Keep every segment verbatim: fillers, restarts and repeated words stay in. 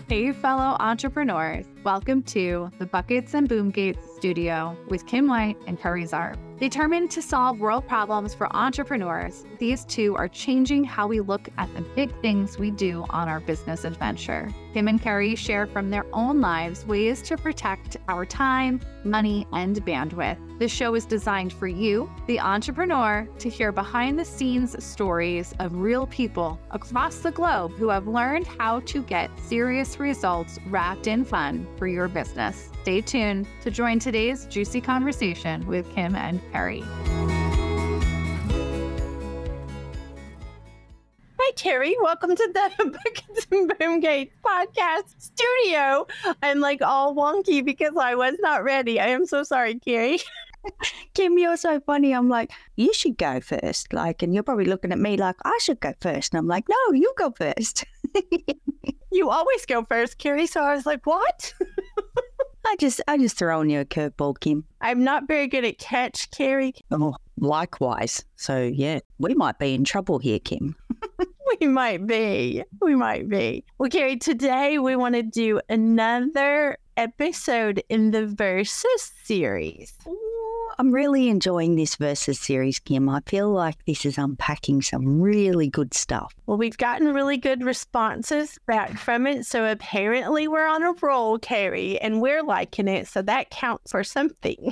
Hey, fellow entrepreneurs. Welcome to the Buckets and Boom Gates studio with Kim White and Carrie Zarb. Determined to solve world problems for entrepreneurs, these two are changing how we look at the big things we do on our business adventure. Kim and Carrie share from their own lives ways to protect our time, money, and bandwidth. This show is designed for you, the entrepreneur, to hear behind-the-scenes stories of real people across the globe who have learned how to get serious results wrapped in fun for your business. Stay tuned to join today's juicy conversation with Kim and Carrie. Hi, Carrie. Welcome to the Buckets and Boom Gates podcast studio. I'm like all wonky because I was not ready. I am so sorry, Carrie. Kim, you're so funny. I'm like, you should go first. Like, and you're probably looking at me like, I should go first. And I'm like, no, you go first. You always go first, Carrie. So I was like, what? I just, I just throwing you a curveball, Kim. I'm not very good at catch, Carrie. Oh, likewise. So yeah, we might be in trouble here, Kim. We might be. We might be. Well, Carrie, today we want to do another episode in the Versus series. I'm really enjoying this Versus series, Kim. I feel like this is unpacking some really good stuff. Well, we've gotten really good responses back from it. So apparently we're on a roll, Carrie, and we're liking it. So that counts for something.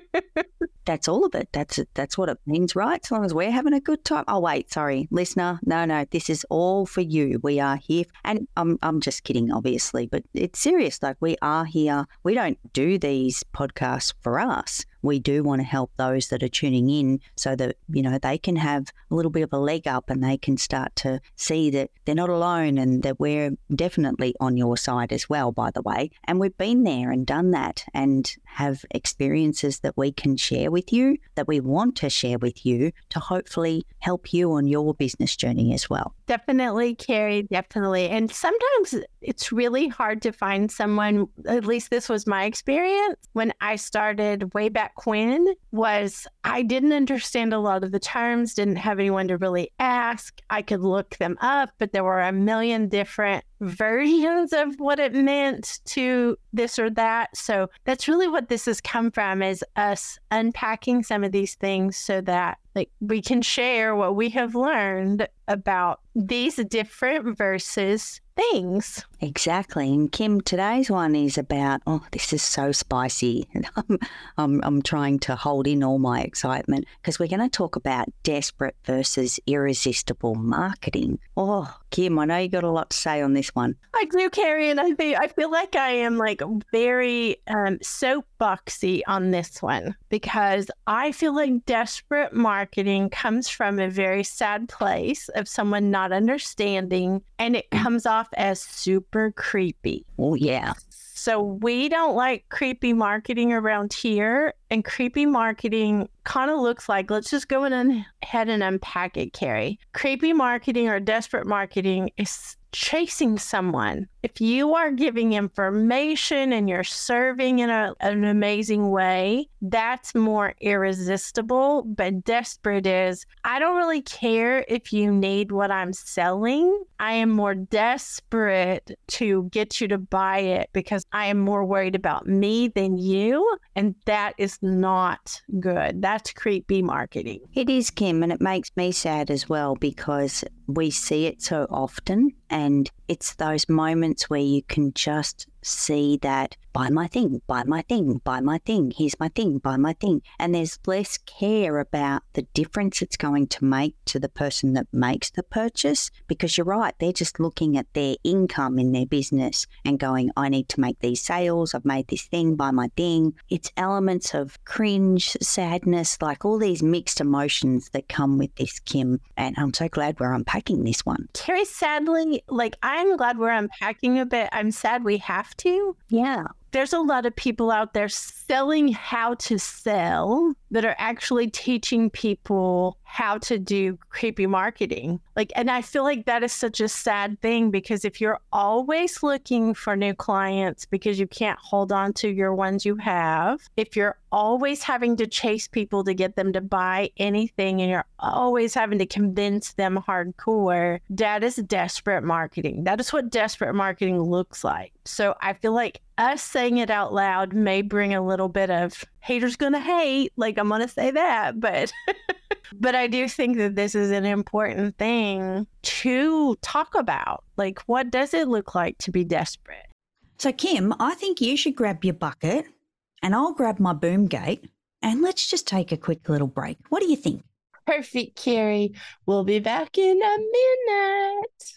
That's all of it. That's it. That's what it means, right? As long as we're having a good time. Oh, wait, sorry, listener. No, no, this is all for you. We are here. And I'm, I'm just kidding, obviously, but it's serious. Like, we are here. We don't do these podcasts for us. We do want to help those that are tuning in so that, you know, they can have a little bit of a leg up and they can start to see that they're not alone and that we're definitely on your side as well, by the way. And we've been there and done that and have experiences that we can share with you, that we want to share with you to hopefully help you on your business journey as well. Definitely, Carrie, definitely. And sometimes it's really hard to find someone, at least this was my experience when I started way back when, was I didn't understand a lot of the terms, didn't have anyone to really ask. I could look them up, but there were a million different versions of what it meant to this or that. So that's really what this has come from, is us unpacking some of these things so that like we can share what we have learned about these different versus things. Exactly. And Kim, today's one is about, oh, this is so spicy. And I'm, I'm, I'm trying to hold in all my excitement because we're going to talk about desperate versus irresistible marketing. Oh, Kim, I know you got a lot to say on this one. I do, Carrie, and I feel, I feel like I am like very um, soapboxy on this one because I feel like desperate marketing comes from a very sad place of someone not understanding, and it comes off as super creepy. Oh, yeah. So we don't like creepy marketing around here. And creepy marketing kind of looks like, let's just go in ahead and unpack it, Carrie. Creepy marketing or desperate marketing is chasing someone. If you are giving information and you're serving in a, an amazing way, that's more irresistible. But desperate is, I don't really care if you need what I'm selling. I am more desperate to get you to buy it because I am more worried about me than you. And that is not good. That's creepy marketing. It is, Kim, and it makes me sad as well because we see it so often, and it's those moments where you can just see that buy my thing, buy my thing, buy my thing, here's my thing, buy my thing. And there's less care about the difference it's going to make to the person that makes the purchase, because you're right, they're just looking at their income in their business and going, I need to make these sales, I've made this thing, buy my thing. It's elements of cringe, sadness, like all these mixed emotions that come with this, Kim. And I'm so glad we're unpacking this one. Carrie, sadly, like I'm glad we're unpacking a bit. I'm sad we have to. Yeah. There's a lot of people out there selling how to sell that are actually teaching people how to do creepy marketing. Like, and I feel like that is such a sad thing, because if you're always looking for new clients because you can't hold on to your ones you have, if you're always having to chase people to get them to buy anything and you're always having to convince them hardcore, that is desperate marketing. That is what desperate marketing looks like. So I feel like us saying it out loud may bring a little bit of haters gonna hate, like I'm gonna say that, but but I do think that this is an important thing to talk about. Like, what does it look like to be desperate? So Kim, I think you should grab your bucket and I'll grab my boom gate and let's just take a quick little break. What do you think? Perfect, Carrie. We'll be back in a minute.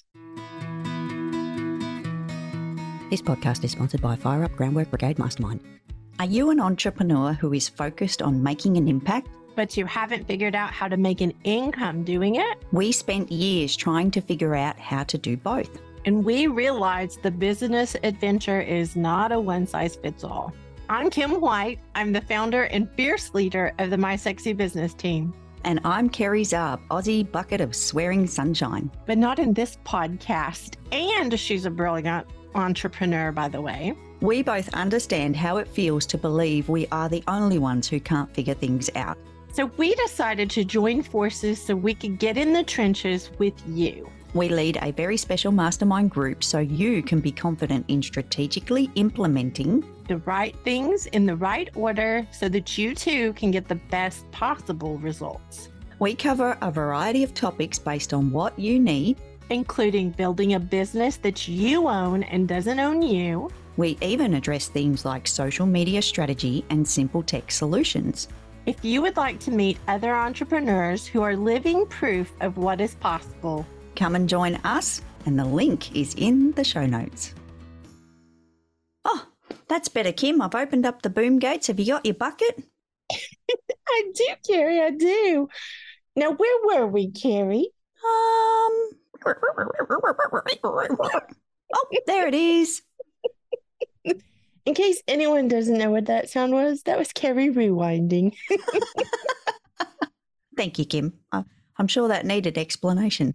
This podcast is sponsored by Fire Up Groundwork Brigade Mastermind. Are you an entrepreneur who is focused on making an impact, but you haven't figured out how to make an income doing it? We spent years trying to figure out how to do both. And we realized the business adventure is not a one-size-fits-all. I'm Kim White. I'm the founder and fierce leader of the My Sexy Business team. And I'm Kerry Zarb, Aussie bucket of swearing sunshine. But not in this podcast. And she's a brilliant entrepreneur, by the way. We both understand how it feels to believe we are the only ones who can't figure things out. So we decided to join forces so we could get in the trenches with you. We lead a very special mastermind group so you can be confident in strategically implementing the right things in the right order so that you too can get the best possible results. We cover a variety of topics based on what you need, including building a business that you own and doesn't own you. We even address themes like social media strategy and simple tech solutions. If you would like to meet other entrepreneurs who are living proof of what is possible, come and join us, and the link is in the show notes. Oh, that's better, Kim. I've opened up the boom gates. Have you got your bucket? I do, Carrie, I do. Now, where were we, Carrie? Um... Oh, there it is. In case anyone doesn't know what that sound was, that was Carrie rewinding. Thank you, Kim. I'm sure that needed explanation.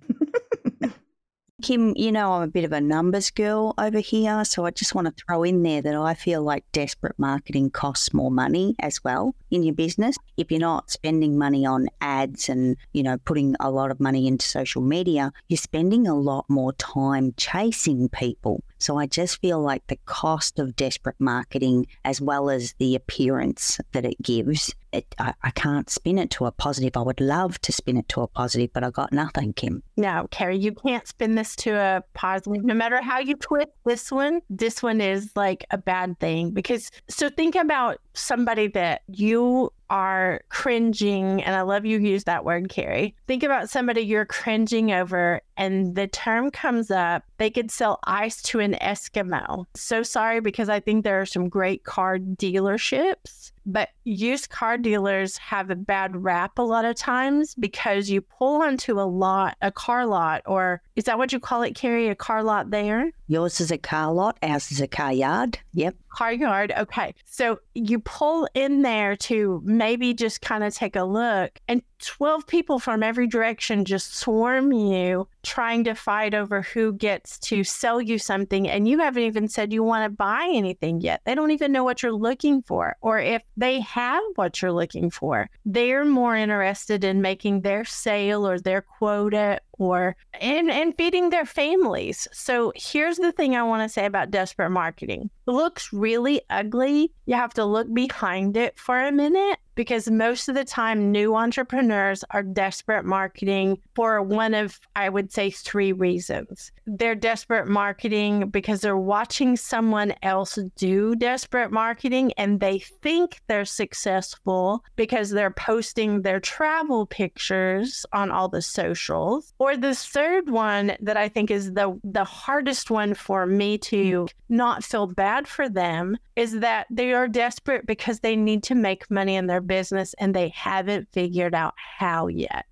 Kim, you know I'm a bit of a numbers girl over here, so I just want to throw in there that I feel like desperate marketing costs more money as well in your business. If you're not spending money on ads and, you know, putting a lot of money into social media, you're spending a lot more time chasing people. So I just feel like the cost of desperate marketing, as well as the appearance that it gives, it, I, I can't spin it to a positive. I would love to spin it to a positive, but I got nothing, Kim. No, Carrie, you can't spin this to a positive. No matter how you twist this one, this one is like a bad thing. Because, so think about somebody that you are cringing, and I love you use that word, Carrie. Think about somebody you're cringing over and the term comes up, they could sell ice to an Eskimo. So sorry, because I think there are some great car dealerships, but used car dealers have a bad rap a lot of times because you pull onto a lot, a car lot, or is that what you call it, Carrie? A car lot there? Yours is a car lot, ours is a car yard. Yep. Car yard. Okay. So you pull in there to maybe just kind of take a look, and twelve people from every direction just swarm you, trying to fight over who gets to sell you something. And you haven't even said you want to buy anything yet. They don't even know what you're looking for, or if they have what you're looking for. They're more interested in making their sale or their quota or and, and feeding their families. So here's the thing I want to say about desperate marketing. It looks really ugly. You have to look behind it for a minute, because most of the time new entrepreneurs are desperate marketing for one of, I would say, three reasons. They're desperate marketing because they're watching someone else do desperate marketing and they think they're successful because they're posting their travel pictures on all the socials. Or the third one that I think is the, the hardest one for me to not feel bad for them is that they are desperate because they need to make money in their business and they haven't figured out how yet.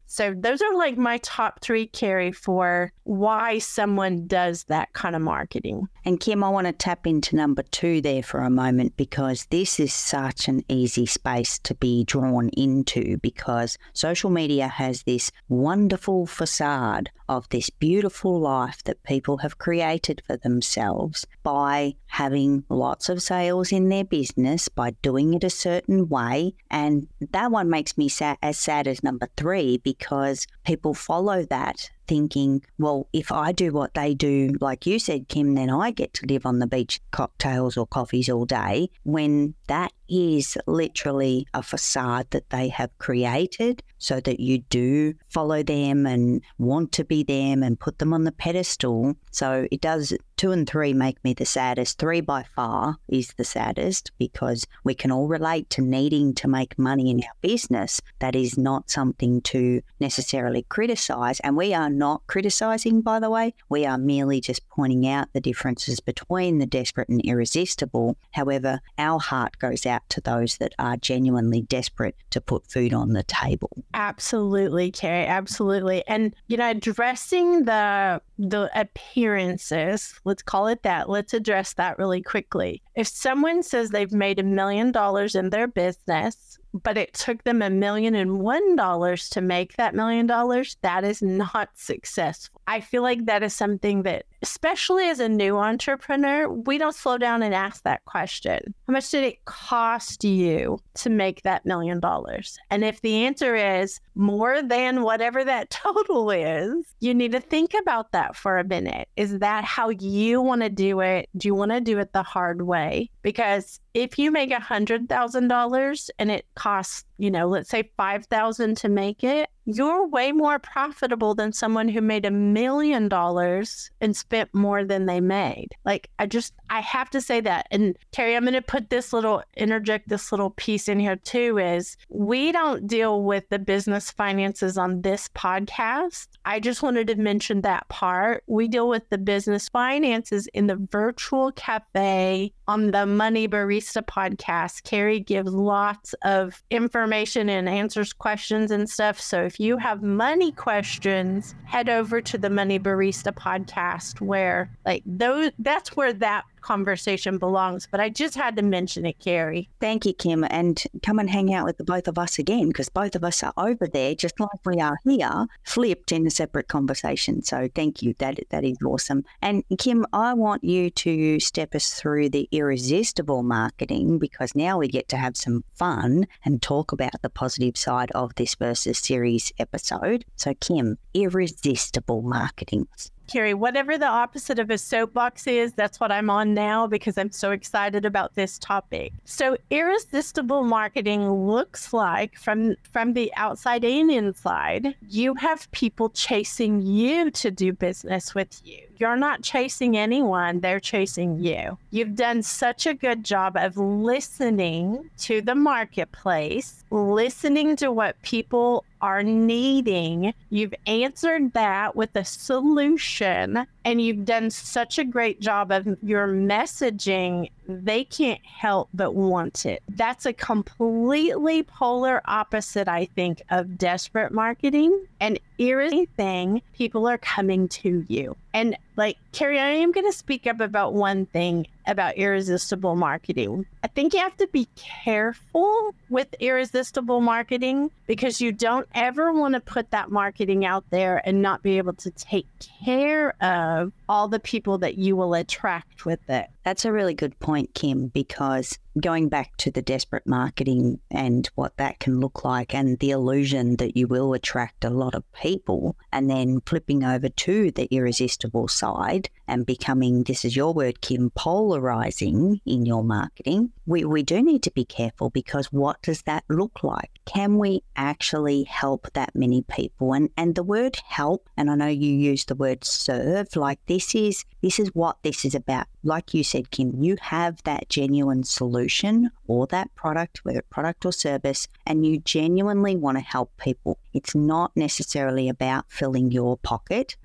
So those are like my top three, Carrie, for why someone does that kind of marketing. And Kim, I want to tap into number two there for a moment, because this is such an easy space to be drawn into, because social media has this wonderful facade of this beautiful life that people have created for themselves by having lots of sales in their business, by doing it a certain way. And that one makes me sad, as sad as number three, because people follow that thinking, well, if I do what they do, like you said, Kim, then I get to live on the beach, cocktails or coffees all day, when that is literally a facade that they have created so that you do follow them and want to be them and put them on the pedestal. So it does, two and three make me the saddest. Three by far is the saddest, because we can all relate to needing to make money in our business. That is not something to necessarily criticize. And we are not criticizing, by the way. We are merely just pointing out the differences between the desperate and irresistible. However, our heart goes out to those that are genuinely desperate to put food on the table. Absolutely, Carrie. Absolutely. And, you know, addressing the the appearances, let's call it that. Let's address that really quickly. If someone says they've made a million dollars in their business, but it took them a million and one dollars to make that million dollars, that is not successful. I feel like that is something that, especially as a new entrepreneur, we don't slow down and ask that question. How much did it cost you to make that million dollars? And if the answer is more than whatever that total is, you need to think about that for a minute. Is that how you want to do it? Do you want to do it the hard way? Because if you make one hundred thousand dollars and it costs, you know, let's say five thousand dollars to make it, you're way more profitable than someone who made a million dollars and spent more than they made. Like, I just, I have to say that. And Carrie, I'm going to put this little, interject this little piece in here too, is we don't deal with the business finances on this podcast. I just wanted to mention that part. We deal with the business finances in the virtual cafe on the Money Barista podcast. Carrie gives lots of information and answers questions and stuff. So if you have money questions, head over to the Money Barista podcast, where like those, that's where that conversation belongs. But I just had to mention it, Carrie. Thank you, Kim. And come and hang out with the both of us again, because both of us are over there, just like we are here, flipped in a separate conversation. So thank you. That That is awesome. And Kim, I want you to step us through the irresistible marketing, because now we get to have some fun and talk about the positive side of this Versus series episode. So Kim, irresistible marketing. Carrie, whatever the opposite of a soapbox is, that's what I'm on now, because I'm so excited about this topic. So irresistible marketing looks like, from, from the outside and inside, you have people chasing you to do business with you. You're not chasing anyone, they're chasing you. You've done such a good job of listening to the marketplace, listening to what people are needing. You've answered that with a solution, and you've done such a great job of your messaging. They can't help but want it. That's a completely polar opposite, I think, of desperate marketing. And irresistible, people are coming to you. And like, Carrie, I am going to speak up about one thing about irresistible marketing. I think you have to be careful with irresistible marketing, because you don't ever want to put that marketing out there and not be able to take care of all the people that you will attract with it. That's a really good point, Kim, because going back to the desperate marketing and what that can look like, and the illusion that you will attract a lot of people, and then flipping over to the irresistible side and becoming, this is your word, Kim, polarizing in your marketing, we, we do need to be careful, because what does that look like? Can we actually help that many people? And and the word help, and I know you use the word serve, like this is this is what this is about. Like you said, Kim, you have that genuine solution or that product, whether product or service, and you genuinely want to help people. It's not necessarily about filling your pocket.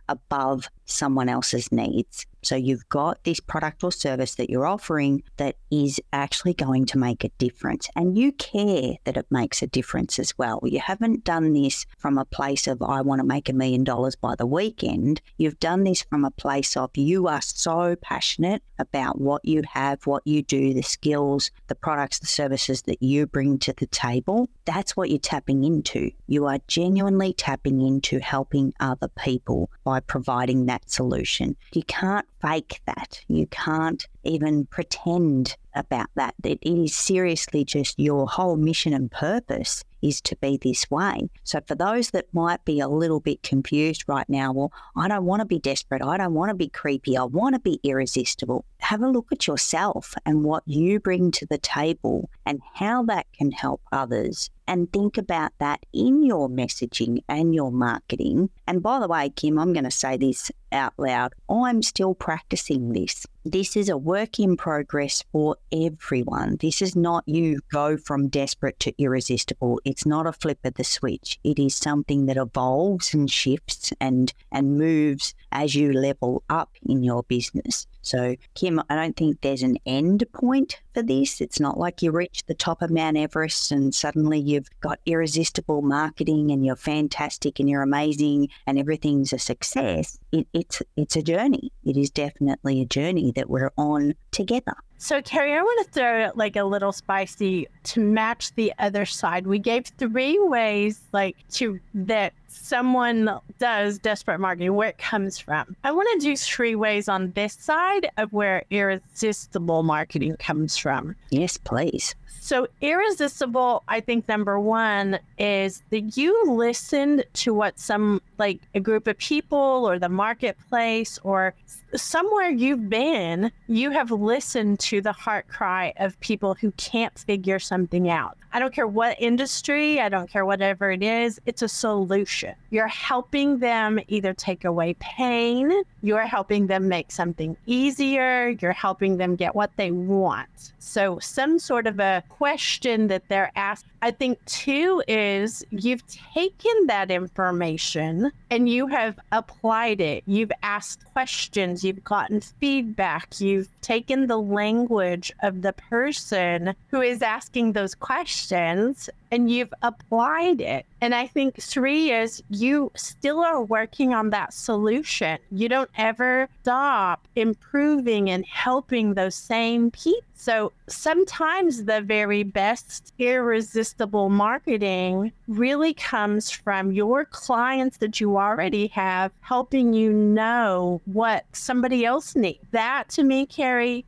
above someone else's needs. So you've got this product or service that you're offering that is actually going to make a difference. And you care that it makes a difference as well. You haven't done this from a place of, I want to make a million dollars by the weekend. You've done this from a place of, you are so passionate about what you have, what you do, the skills, the products, the services that you bring to the table. That's what you're tapping into. You are genuinely tapping into helping other people by providing that solution. You can't fake that. You can't even pretend about that. It is seriously just your whole mission and purpose is to be this way. So for those that might be a little bit confused right now, well, I don't want to be desperate. I don't want to be creepy. I want to be irresistible. Have a look at yourself and what you bring to the table and how that can help others. And think about that in your messaging and your marketing. And by the way, Kim, I'm going to say this out loud. I'm still practicing this. This is a work in progress for everyone. This is not you go from desperate to irresistible. It's not a flip of the switch. It is something that evolves and shifts and, and moves as you level up in your business. So, Kim, I don't think there's an end point for this. It's not like you reach the top of Mount Everest and suddenly you've got irresistible marketing and you're fantastic and you're amazing and everything's a success. It, it's it's a journey. It is definitely a journey that we're on together. So, Carrie, I want to throw like a little spicy to match the other side. We gave three ways like to that someone does desperate marketing, where it comes from. I want to do three ways on this side of where irresistible marketing comes from. Yes, please. So irresistible, I think number one is that you listened to what some, like a group of people or the marketplace or somewhere you've been, you have listened to the heart cry of people who can't figure something out. I don't care what industry, I don't care whatever it is, it's a solution. You're helping them either take away pain, you're helping them make something easier, you're helping them get what they want. So some sort of a question that they're asked. I think two is you've taken that information and you have applied it. You've asked questions, you've gotten feedback, you've taken the language of the person who is asking those questions and you've applied it. And I think three is you still are working on that solution. You don't ever stop improving and helping those same people. So sometimes the very best irresistible marketing really comes from your clients that you already have helping you know what somebody else needs. That to me, Carrie,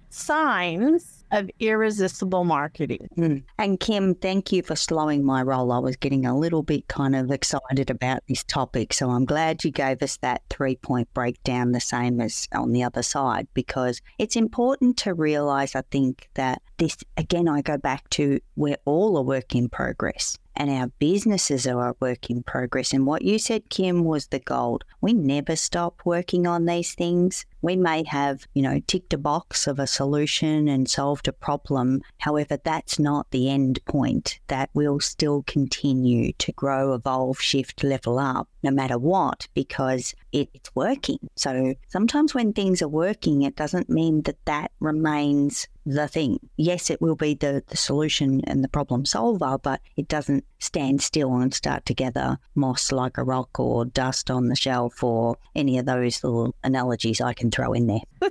signs of irresistible marketing. Mm. And Kim, thank you for slowing my roll. I was getting a little bit kind of excited about this topic. So I'm glad you gave us that three-point breakdown, the same as on the other side, because it's important to realize, I think, that this, again, I go back to we're all a work in progress. And our businesses are a work in progress. And what you said, Kim, was the gold. We never stop working on these things. We may have, you know, ticked a box of a solution and solved a problem. However, that's not the end point. That will still continue to grow, evolve, shift, level up, no matter what, because it, it's working. So sometimes when things are working, it doesn't mean that that remains the thing. Yes, it will be the, the solution and the problem solver, but it doesn't stand still and start to gather moss like a rock or dust on the shelf or any of those little analogies I can throw in there.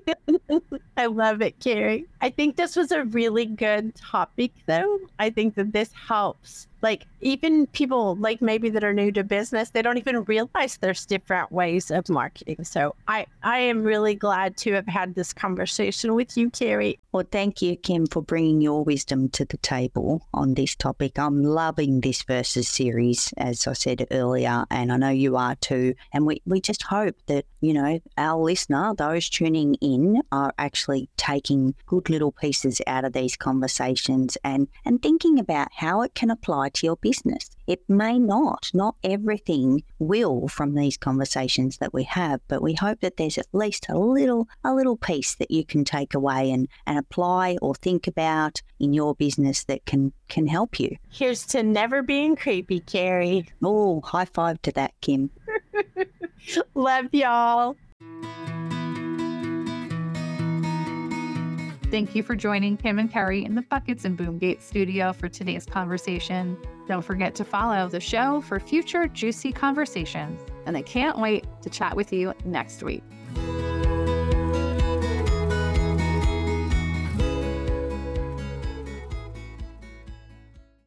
I love it, Carrie. I think this was a really good topic, though. I think that this helps. Like, even people like maybe that are new to business, they don't even realize there's different ways of marketing. So I, I am really glad to have had this conversation with you, Carrie. Well, thank you, Kim, for bringing your wisdom to the table on this topic. I'm loving this Versus series, as I said earlier, and I know you are too. And we, we just hope that, you know, our listener, those tuning in, are actually taking good little pieces out of these conversations and, and thinking about how it can apply to your business. It may not, not everything will from these conversations that we have, but we hope that there's at least a little, a little piece that you can take away and, and apply or think about in your business that can, can help you. Here's to never being creepy, Carrie. Oh, high five to that, Kim. Love y'all. Thank you for joining Kim and Carrie in the Buckets and Boomgate studio for today's conversation. Don't forget to follow the show for future juicy conversations, and I can't wait to chat with you next week.